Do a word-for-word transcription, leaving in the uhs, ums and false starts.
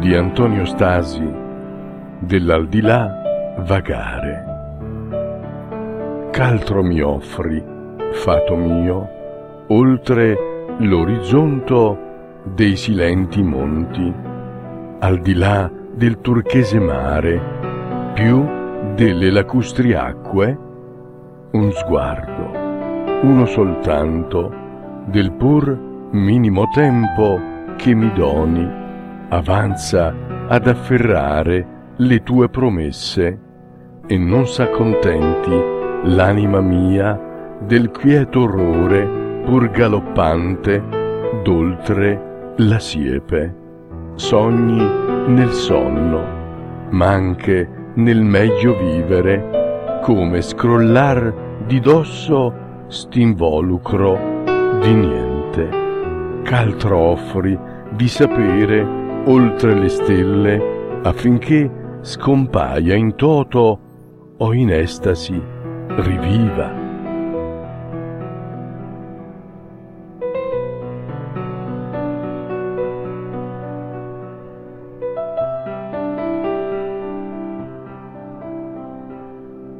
di Antonio Stasi, dell'aldilà vagare. Ch'altro mi offri, fato mio, oltre l'orizzonto dei silenti monti, al di là del turchese mare, più delle lacustri acque? Un sguardo, uno soltanto, del pur minimo tempo che mi doni, avanza ad afferrare le tue promesse, e non s'accontenti l'anima mia del quieto orrore pur galoppante d'oltre la siepe. Sogni nel sonno, ma anche nel meglio vivere, come scrollar di dosso st'involucro di niente. Ch'altro offri di sapere oltre le stelle, affinché scompaia in toto o in estasi riviva